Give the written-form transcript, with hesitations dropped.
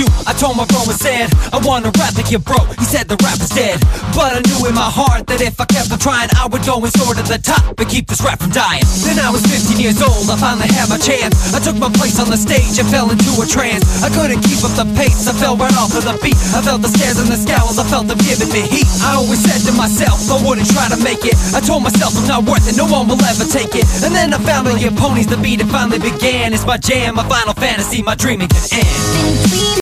you, I told my bro and said I wanna rap like you, bro. He said the rap is dead, but I knew in my heart that if I kept on trying, I would go and soar to the top and keep this rap from dying. Then I was 15 years old, I finally had my chance. I took my place on the stage and fell into a trance. I couldn't keep up the pace, I fell right off of the beat. I felt the stares and the scowls, I felt them giving me heat. I always said to myself, I wouldn't try to make it. I told myself I'm not worth it, no one will ever take it. And then I found Million Ponies, the beat it finally began. It's my jam, my final fantasy, my dreaming can end.